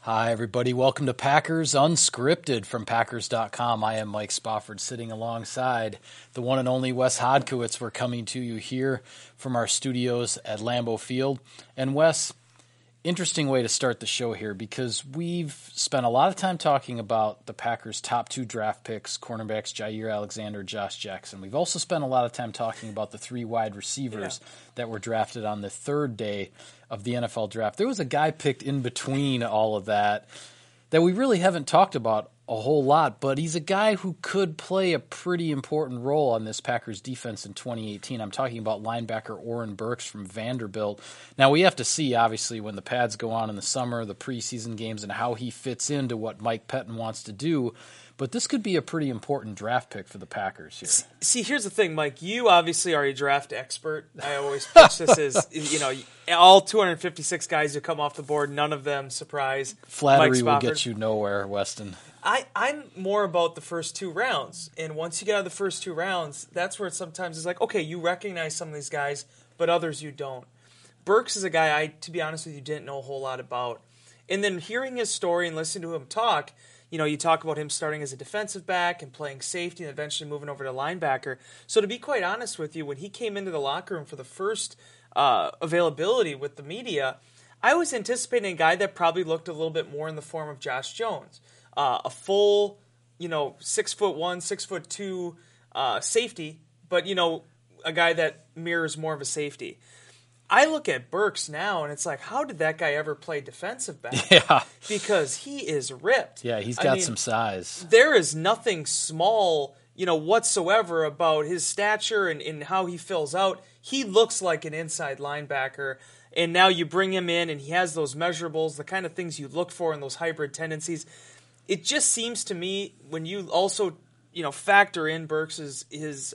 Hi, everybody. Welcome to Packers Unscripted from Packers.com. I am Mike Spofford, sitting alongside the one and only Wes Hodkiewicz. We're coming to you here from our studios at Lambeau Field. And Wes, interesting way to start the show here because we've spent a lot of time talking about the Packers' top two draft picks, cornerbacks Jaire Alexander, Josh Jackson. We've also spent a lot of time talking about the three wide receivers that were drafted on the third day of the NFL draft. There was a guy picked in between all of that we really haven't talked about a whole lot, but he's a guy who could play a pretty important role on this Packers defense in 2018. I'm talking about linebacker Oren Burks from Vanderbilt. Now, we have to see, obviously, when the pads go on in the summer, the preseason games, and how he fits into what Mike Pettine wants to do. But this could be a pretty important draft pick for the Packers here. See, here's the thing, Mike. You obviously are a draft expert. I always pitch this as, all 256 guys who come off the board, none of them surprise Flattery will get you nowhere, Weston. I'm more about the first two rounds. And once you get out of the first two rounds, that's where it sometimes is like, okay, you recognize some of these guys, but others you don't. Burks is a guy to be honest with you, didn't know a whole lot about. And then hearing his story and listening to him talk, you talk about him starting as a defensive back and playing safety and eventually moving over to linebacker. So to be quite honest with you, when he came into the locker room for the first availability with the media, I was anticipating a guy that probably looked a little bit more in the form of Josh Jones. A full, 6'1", 6'2" safety, but, a guy that mirrors more of a safety. I look at Burks now, and it's like, how did that guy ever play defensive back? Yeah. Because he is ripped. Yeah, he's got some size. There is nothing small, whatsoever about his stature and how he fills out. He looks like an inside linebacker, and now you bring him in, and he has those measurables, the kind of things you look for in those hybrid tendencies. It just seems to me, when you also, factor in Burks' his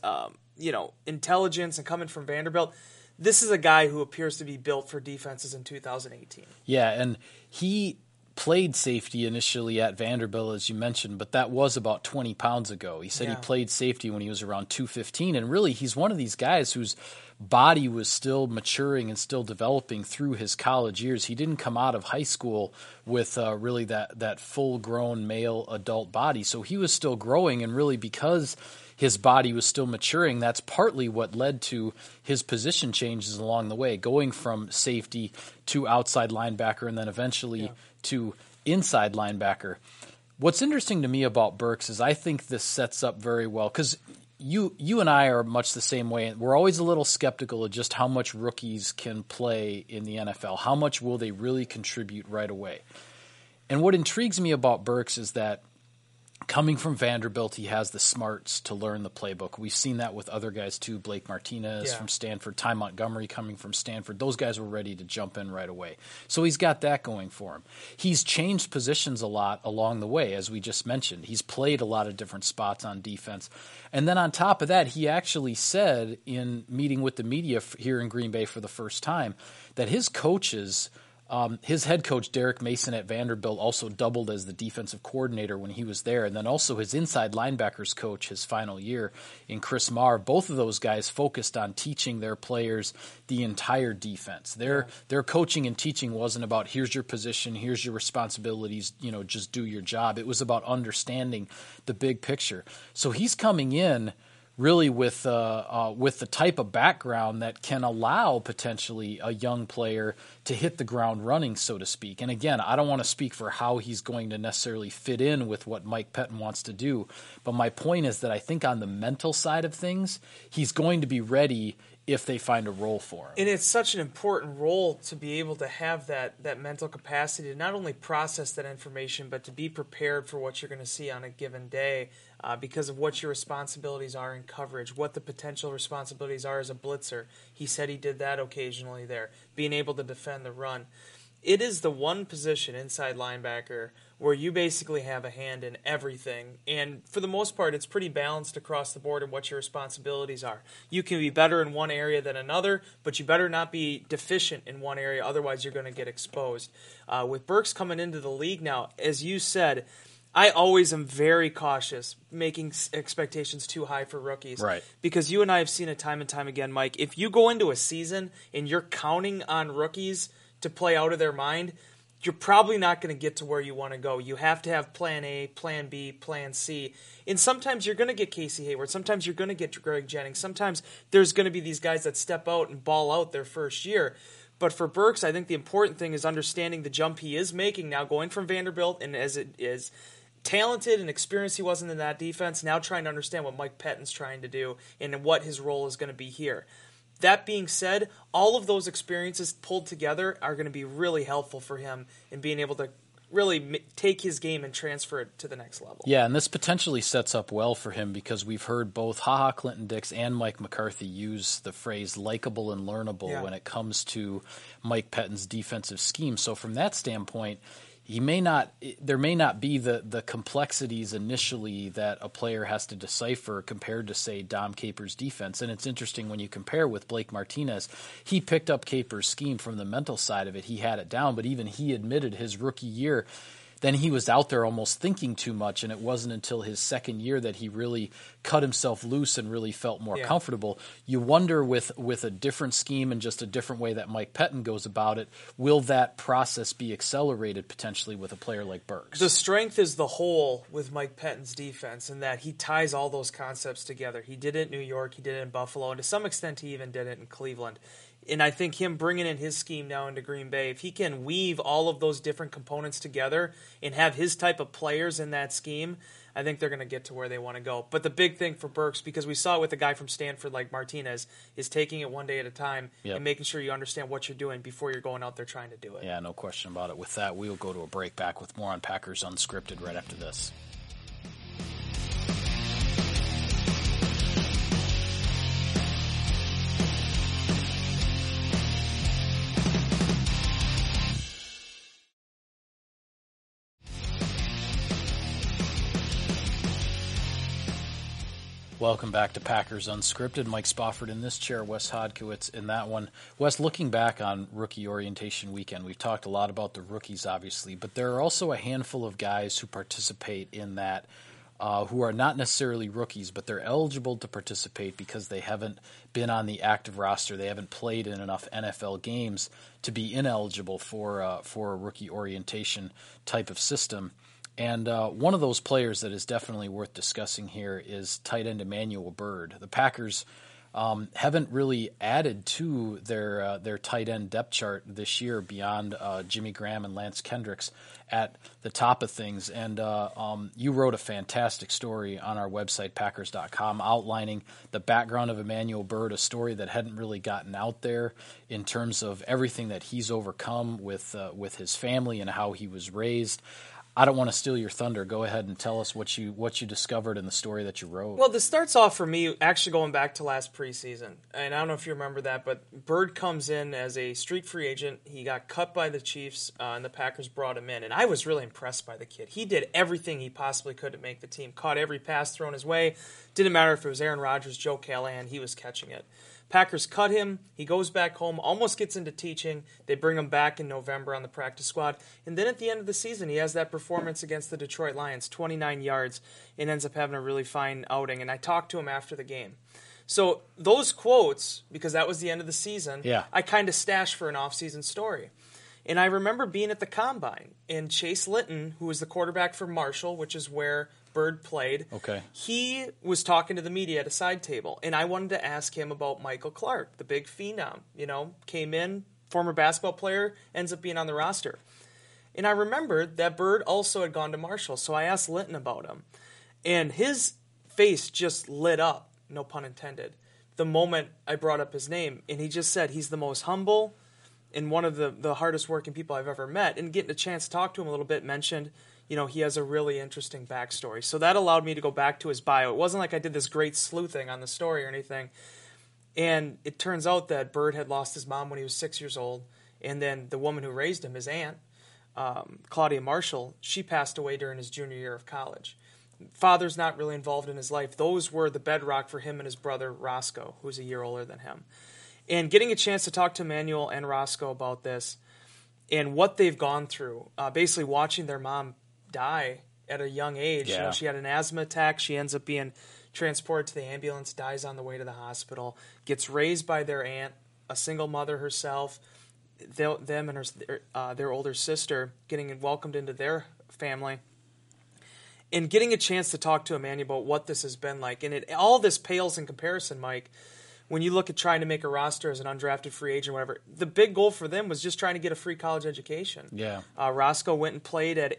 intelligence and coming from Vanderbilt, this is a guy who appears to be built for defenses in 2018. Yeah, and he played safety initially at Vanderbilt, as you mentioned, but that was about 20 pounds ago. He said he played safety when he was around 215, and really he's one of these guys whose body was still maturing and still developing through his college years. He didn't come out of high school with really that full-grown male adult body, so he was still growing, and really because his body was still maturing, that's partly what led to his position changes along the way, going from safety to outside linebacker and then eventually to inside linebacker. What's interesting to me about Burks is I think this sets up very well, because you and I are much the same way. We're always a little skeptical of just how much rookies can play in the NFL. How much will they really contribute right away? And what intrigues me about Burks is that coming from Vanderbilt, he has the smarts to learn the playbook. We've seen that with other guys too. Blake Martinez from Stanford, Ty Montgomery coming from Stanford. Those guys were ready to jump in right away. So he's got that going for him. He's changed positions a lot along the way, as we just mentioned. He's played a lot of different spots on defense. And then on top of that, he actually said in meeting with the media here in Green Bay for the first time that his coaches – his head coach, Derek Mason at Vanderbilt, also doubled as the defensive coordinator when he was there. And then also his inside linebackers coach his final year in Chris Marr. Both of those guys focused on teaching their players the entire defense. Their coaching and teaching wasn't about here's your position, here's your responsibilities, just do your job. It was about understanding the big picture. So he's coming in really with the type of background that can allow potentially a young player to hit the ground running, so to speak. And again, I don't want to speak for how he's going to necessarily fit in with what Mike Pettine wants to do, but my point is that I think on the mental side of things, he's going to be ready if they find a role for him. And it's such an important role to be able to have that mental capacity to not only process that information, but to be prepared for what you're going to see on a given day because of what your responsibilities are in coverage, what the potential responsibilities are as a blitzer. He said he did that occasionally there, being able to defend the run. It is the one position, inside linebacker, where you basically have a hand in everything. And for the most part, it's pretty balanced across the board in what your responsibilities are. You can be better in one area than another, but you better not be deficient in one area, otherwise you're going to get exposed. With Burks coming into the league now, as you said, I always am very cautious making expectations too high for rookies. Right. Because you and I have seen it time and time again, Mike. If you go into a season and you're counting on rookies to play out of their mind, you're probably not going to get to where you want to go. You have to have plan A, plan B, plan C. And sometimes you're going to get Casey Hayward. Sometimes you're going to get Greg Jennings. Sometimes there's going to be these guys that step out and ball out their first year. But for Burks, I think the important thing is understanding the jump he is making now, going from Vanderbilt, and as it is talented and experienced he wasn't in that defense, now trying to understand what Mike Pettin's trying to do and what his role is going to be here. That being said, all of those experiences pulled together are going to be really helpful for him in being able to really take his game and transfer it to the next level. Yeah, and this potentially sets up well for him because we've heard both HaHa Clinton-Dix and Mike McCarthy use the phrase likable and learnable when it comes to Mike Pettin's defensive scheme. So from that standpoint, there may not be the complexities initially that a player has to decipher compared to, say, Dom Capers' defense. And it's interesting when you compare with Blake Martinez. He picked up Capers' scheme from the mental side of it. He had it down, but even he admitted his rookie year, then he was out there almost thinking too much, and it wasn't until his second year that he really cut himself loose and really felt more comfortable. You wonder with a different scheme and just a different way that Mike Pettin goes about it, will that process be accelerated potentially with a player like Burks? The strength is the whole with Mike Pettin's defense in that he ties all those concepts together. He did it in New York, he did it in Buffalo, and to some extent he even did it in Cleveland. And I think him bringing in his scheme now into Green Bay, if he can weave all of those different components together and have his type of players in that scheme, I think they're going to get to where they want to go. But the big thing for Burks, because we saw it with a guy from Stanford like Martinez, is taking it one day at a time and making sure you understand what you're doing before you're going out there trying to do it. Yeah, no question about it. With that, we will go to a break. Back with more on Packers Unscripted right after this. Welcome back to Packers Unscripted. Mike Spofford in this chair, Wes Hodkiewicz in that one. Wes, looking back on rookie orientation weekend, we've talked a lot about the rookies, obviously, but there are also a handful of guys who participate in that who are not necessarily rookies, but they're eligible to participate because they haven't been on the active roster. They haven't played in enough NFL games to be ineligible for a rookie orientation type of system. And one of those players that is definitely worth discussing here is tight end Emmanuel Byrd. The Packers haven't really added to their tight end depth chart this year beyond Jimmy Graham and Lance Kendricks at the top of things. And you wrote a fantastic story on our website, Packers.com, outlining the background of Emmanuel Byrd, a story that hadn't really gotten out there in terms of everything that he's overcome with his family and how he was raised. I don't want to steal your thunder. Go ahead and tell us what you discovered in the story that you wrote. Well, this starts off for me actually going back to last preseason. And I don't know if you remember that, but Byrd comes in as a street free agent. He got cut by the Chiefs, and the Packers brought him in. And I was really impressed by the kid. He did everything he possibly could to make the team. Caught every pass thrown his way. Didn't matter if it was Aaron Rodgers, Joe Callahan, he was catching it. Packers cut him. He goes back home, almost gets into teaching. They bring him back in November on the practice squad. And then at the end of the season, he has that performance against the Detroit Lions, 29 yards, and ends up having a really fine outing. And I talked to him after the game. So those quotes, because that was the end of the season, I kind of stashed for an off-season story. And I remember being at the Combine, and Chase Litton, who was the quarterback for Marshall, which is where Byrd played, he was talking to the media at a side table, and I wanted to ask him about Michael Clark, the big phenom, came in, former basketball player, ends up being on the roster. And I remembered that Byrd also had gone to Marshall, so I asked Litton about him. And his face just lit up, no pun intended, the moment I brought up his name. And he just said he's the most humble and one of the hardest working people I've ever met. And getting a chance to talk to him a little bit, mentioned he has a really interesting backstory. So that allowed me to go back to his bio. It wasn't like I did this great sleuthing on the story or anything. And it turns out that Byrd had lost his mom when he was 6 years old. And then the woman who raised him, his aunt, Claudia Marshall, she passed away during his junior year of college. Father's not really involved in his life. Those were the bedrock for him and his brother, Roscoe, who's a year older than him. And getting a chance to talk to Emmanuel and Roscoe about this and what they've gone through, basically watching their mom die at a young age. She had an asthma attack. She ends up being transported to the ambulance, dies on the way to the hospital, gets raised by their aunt, a single mother herself, them and their older sister getting welcomed into their family, and getting a chance to talk to Emmanuel about what this has been like. And all this pales in comparison, Mike, when you look at trying to make a roster as an undrafted free agent or whatever. The big goal for them was just trying to get a free college education. Yeah. Roscoe went and played at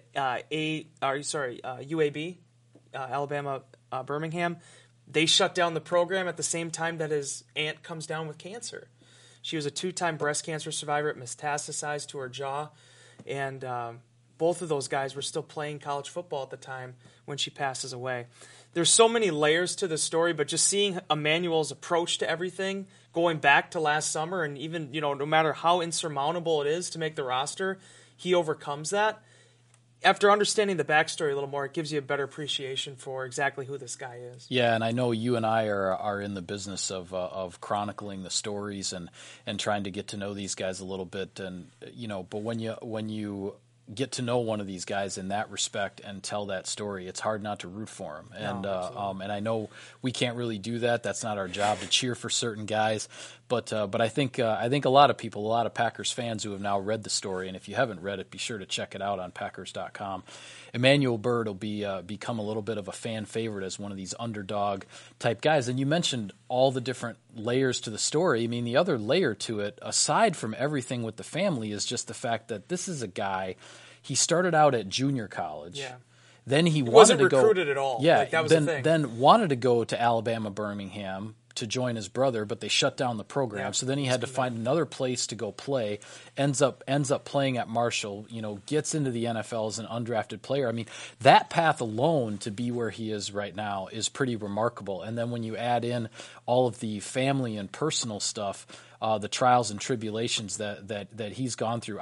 UAB, Alabama, Birmingham. They shut down the program at the same time that his aunt comes down with cancer. She was a 2-time breast cancer survivor. It metastasized to her jaw. And both of those guys were still playing college football at the time when she passes away. There's so many layers to the story, but just seeing Emmanuel's approach to everything, going back to last summer, and even, no matter how insurmountable it is to make the roster, he overcomes that. After understanding the backstory a little more, it gives you a better appreciation for exactly who this guy is. Yeah, and I know you and I are in the business of chronicling the stories and trying to get to know these guys a little bit, and but when you get to know one of these guys in that respect and tell that story, it's hard not to root for him. And and I know we can't really do that. That's not our job to cheer for certain guys. But I think a lot of people, a lot of Packers fans who have now read the story, and if you haven't read it, be sure to check it out on Packers.com. Emmanuel Byrd will become a little bit of a fan favorite as one of these underdog type guys. And you mentioned all the different layers to the story. I mean, the other layer to it, aside from everything with the family, is just the fact that this is a guy. He started out at junior college. Yeah. Then he wasn't recruited at all. Yeah, that was the thing. Then wanted to go to Alabama Birmingham to join his brother, but they shut down the program. Yeah, so then he had to find another place to go play. Ends up playing at Marshall. Gets into the NFL as an undrafted player. I mean, that path alone to be where he is right now is pretty remarkable. And then when you add in all of the family and personal stuff, the trials and tribulations that he's gone through,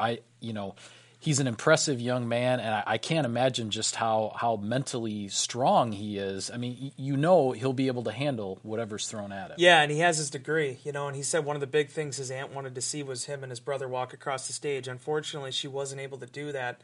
he's an impressive young man, and I can't imagine just how mentally strong he is. I mean, he'll be able to handle whatever's thrown at him. Yeah, and he has his degree, and he said one of the big things his aunt wanted to see was him and his brother walk across the stage. Unfortunately, she wasn't able to do that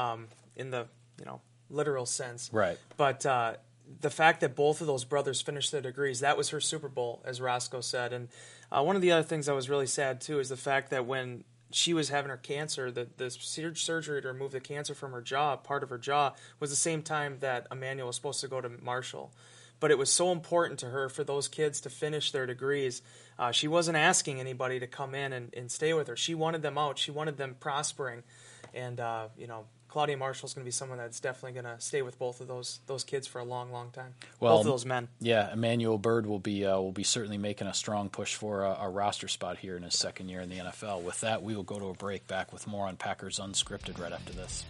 in the literal sense. Right. But the fact that both of those brothers finished their degrees, that was her Super Bowl, as Roscoe said. And one of the other things that was really sad, too, is the fact that when she was having her cancer, the surgery to remove the cancer from her jaw, part of her jaw, was the same time that Emmanuel was supposed to go to Marshall. But it was so important to her for those kids to finish their degrees. She wasn't asking anybody to come in and stay with her. She wanted them out. She wanted them prospering. And, Claudia Marshall's going to be someone that's definitely going to stay with both of those kids for a long, long time. Well, both of those men. Yeah, Emmanuel Byrd will be certainly making a strong push for a roster spot here in his second year in the NFL. With that, we will go to a break. Back with more on Packers Unscripted right after this.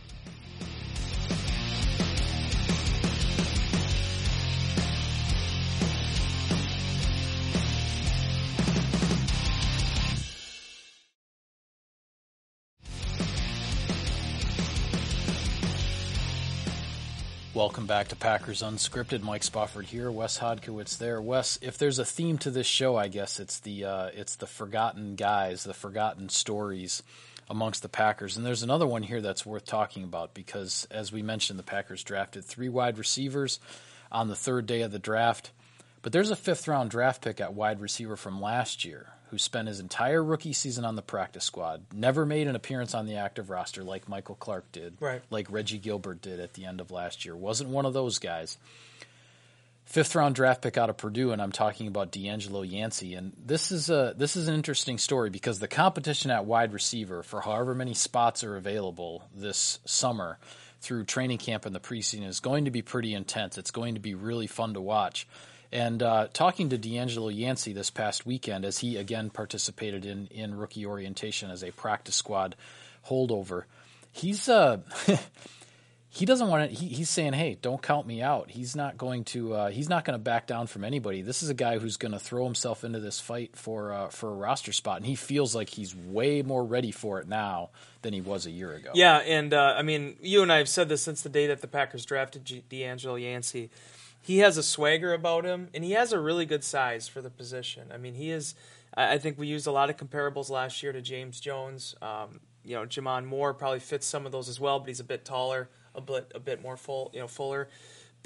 Welcome back to Packers Unscripted. Mike Spofford here, Wes Hodkiewicz there. Wes, if there's a theme to this show, I guess it's the forgotten guys, the forgotten stories amongst the Packers. And there's another one here that's worth talking about because, as we mentioned, the Packers drafted 3 wide receivers on the 3rd day of the draft. But there's a 5th-round draft pick at wide receiver from last year who spent his entire rookie season on the practice squad, never made an appearance on the active roster like Michael Clark did, right, like Reggie Gilbert did at the end of last year. Wasn't one of those guys. 5th-round draft pick out of Purdue, and I'm talking about D'Angelo Yancey. And this is an interesting story because the competition at wide receiver for however many spots are available this summer through training camp and the preseason is going to be pretty intense. It's going to be really fun to watch. And talking to D'Angelo Yancey this past weekend as he again participated in rookie orientation as a practice squad holdover, he's he doesn't want to. He's saying, "Hey, don't count me out." He's not going to back down from anybody. This is a guy who's going to throw himself into this fight for a roster spot, and he feels like he's way more ready for it now than he was a year ago. Yeah, and I mean, you and I have said this since the day that the Packers drafted D'Angelo Yancey. He has a swagger about him, and he has a really good size for the position. I mean, he is. I think we used a lot of comparables last year to James Jones. Jamon Moore probably fits some of those as well, but he's a bit taller, a bit more fuller. But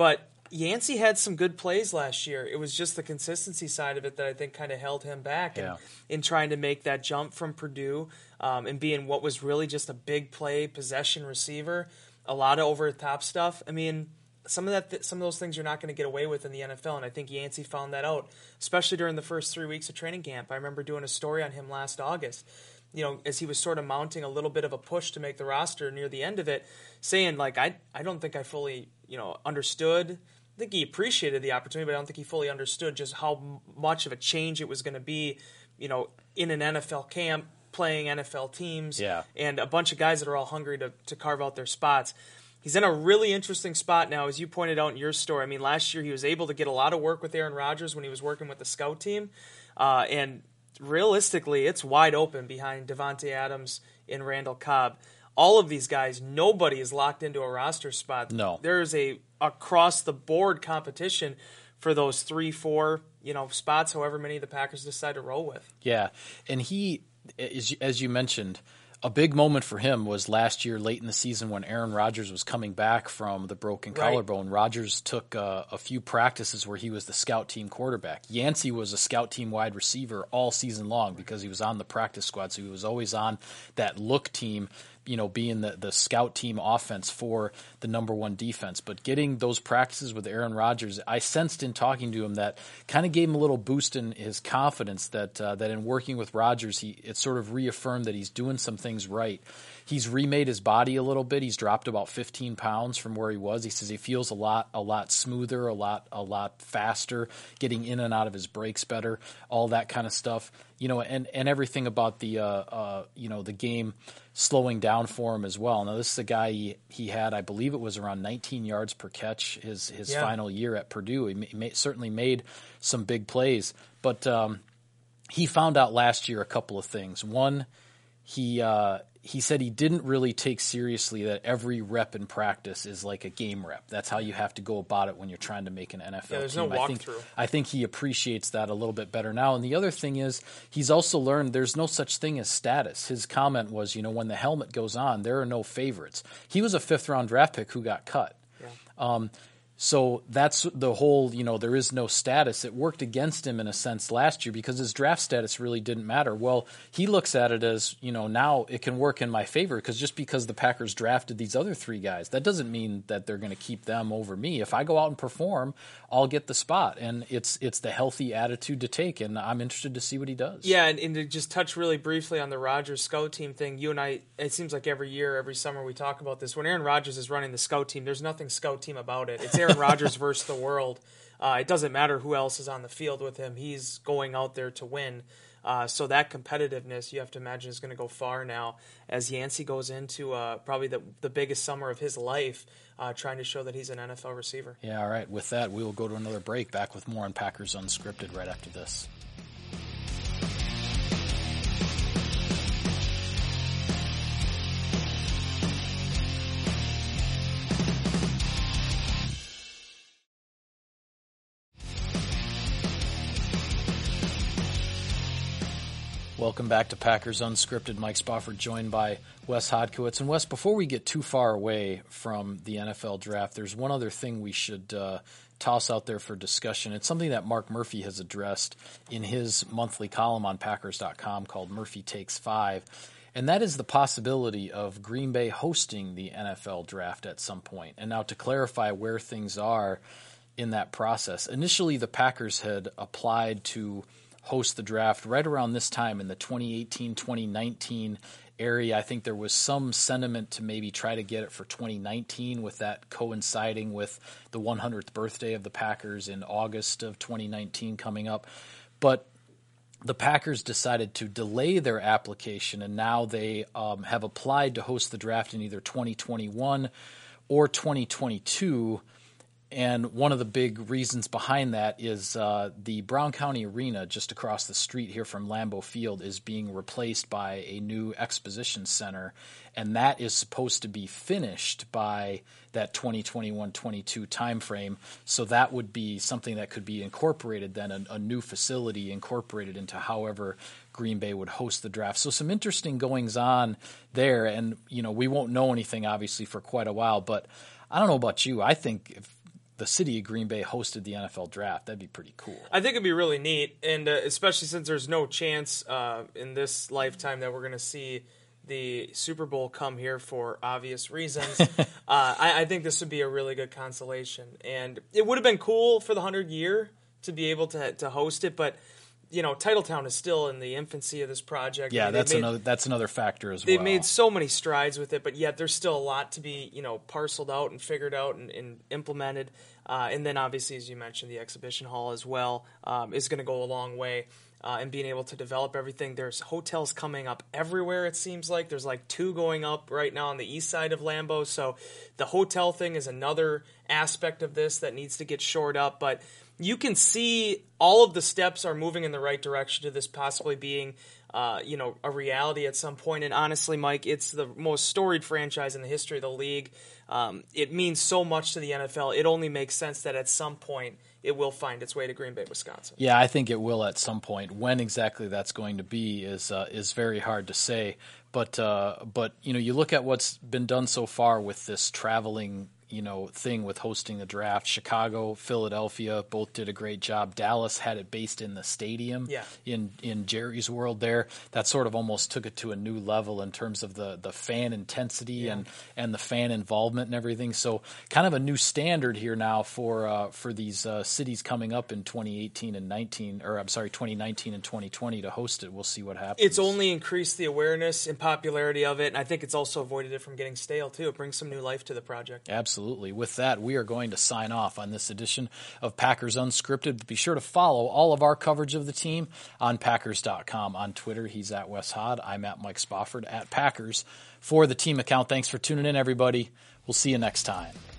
Yancey had some good plays last year. It was just the consistency side of it that I think kind of held him back in trying to make that jump from Purdue and being what was really just a big play possession receiver. A lot of over the top stuff. I mean, some of those things you're not going to get away with in the NFL, and I think Yancey found that out, especially during the first 3 weeks of training camp. I remember doing a story on him last August, as he was sort of mounting a little bit of a push to make the roster near the end of it, saying, like, I don't think I fully, understood. I think he appreciated the opportunity, but I don't think he fully understood just how much of a change it was going to be, in an NFL camp, playing NFL teams, and a bunch of guys that are all hungry to carve out their spots. He's in a really interesting spot now, as you pointed out in your story. I mean, last year he was able to get a lot of work with Aaron Rodgers when he was working with the scout team, and realistically, it's wide open behind Davante Adams and Randall Cobb. All of these guys, nobody is locked into a roster spot. No. There is a across-the-board competition for those 3-4, spots, however many the Packers decide to roll with. Yeah, and he, as you mentioned, a big moment for him was last year late in the season when Aaron Rodgers was coming back from the broken collarbone. Rodgers took a few practices where he was the scout team quarterback. Yancey was a scout team wide receiver all season long because he was on the practice squad, so he was always on that look team, being the scout team offense for the number one defense. But getting those practices with Aaron Rodgers, I sensed in talking to him that kind of gave him a little boost in his confidence that in working with Rodgers, it sort of reaffirmed that he's doing some things right. He's remade his body a little bit. He's dropped about 15 pounds from where he was. He says he feels a lot smoother, a lot faster, getting in and out of his breaks better, all that kind of stuff. And everything about the game slowing down for him as well. Now, this is a guy he had, I believe it was around 19 yards per catch his final year at Purdue. He certainly made some big plays, but he found out last year a couple of things. One, he said he didn't really take seriously that every rep in practice is like a game rep. That's how you have to go about it when you're trying to make an NFL team. There's no walkthrough. I think he appreciates that a little bit better now. And the other thing is he's also learned there's no such thing as status. His comment was, when the helmet goes on, there are no favorites. He was a 5th-round draft pick who got cut. Yeah. So that's the whole, there is no status. It worked against him in a sense last year because his draft status really didn't matter. Well, he looks at it as, now it can work in my favor because just because the Packers drafted these other 3 guys, that doesn't mean that they're going to keep them over me. If I go out and perform, I'll get the spot. And it's the healthy attitude to take, and I'm interested to see what he does. Yeah, and to just touch really briefly on the Rodgers scout team thing, you and I, it seems like every year, every summer we talk about this. When Aaron Rodgers is running the scout team, there's nothing scout team about it. It's Aaron Rodgers versus the world. It doesn't matter who else is on the field with him. He's going out there to win. So that competitiveness, you have to imagine, is going to go far now as Yancey goes into probably the biggest summer of his life, trying to show that he's an NFL receiver. Yeah, all right. With that, we will go to another break. Back with more on Packers Unscripted right after this. Welcome back to Packers Unscripted. Mike Spofford joined by Wes Hodkiewicz. And Wes, before we get too far away from the NFL draft, there's one other thing we should toss out there for discussion. It's something that Mark Murphy has addressed in his monthly column on Packers.com called Murphy Takes 5. And that is the possibility of Green Bay hosting the NFL draft at some point. And now to clarify where things are in that process, initially the Packers had applied to host the draft right around this time in the 2018-2019 area. I think there was some sentiment to maybe try to get it for 2019 with that coinciding with the 100th birthday of the Packers in August of 2019 coming up. But the Packers decided to delay their application, and now they have applied to host the draft in either 2021 or 2022. And one of the big reasons behind that is the Brown County Arena just across the street here from Lambeau Field is being replaced by a new exposition center, and that is supposed to be finished by that 2021-22 timeframe. So that would be something that could be incorporated then, a new facility incorporated into however Green Bay would host the draft. So some interesting goings on there, and we won't know anything obviously for quite a while, but I don't know about you. I think the city of Green Bay hosted the NFL draft. That'd be pretty cool. I think it'd be really neat, and especially since there's no chance in this lifetime that we're going to see the Super Bowl come here for obvious reasons. I think this would be a really good consolation, and it would have been cool for the 100 year to be able to host it, but Titletown is still in the infancy of this project. Yeah, that's another factor as well. They've made so many strides with it, but yet there's still a lot to be, parceled out and figured out and implemented. And then obviously, as you mentioned, the exhibition hall as well is going to go a long way in being able to develop everything. There's hotels coming up everywhere, it seems like. There's like 2 going up right now on the east side of Lambeau. So the hotel thing is another aspect of this that needs to get shored up. But you can see all of the steps are moving in the right direction to this possibly being, a reality at some point. And honestly, Mike, it's the most storied franchise in the history of the league. It means so much to the NFL. It only makes sense that at some point it will find its way to Green Bay, Wisconsin. Yeah, I think it will at some point. When exactly that's going to be is very hard to say. But you look at what's been done so far with this traveling thing with hosting the draft. Chicago, Philadelphia both did a great job. Dallas had it based in the stadium in Jerry's World there. That sort of almost took it to a new level in terms of the fan intensity and the fan involvement and everything. So kind of a new standard here now for these cities coming up in 2019 and 2020 to host it. We'll see what happens. It's only increased the awareness and popularity of it, and I think it's also avoided it from getting stale too. It brings some new life to the project. Absolutely. With that, we are going to sign off on this edition of Packers Unscripted. But be sure to follow all of our coverage of the team on Packers.com. On Twitter, he's at Wes Hod. I'm at Mike Spofford at Packers. For the team account, thanks for tuning in, everybody. We'll see you next time.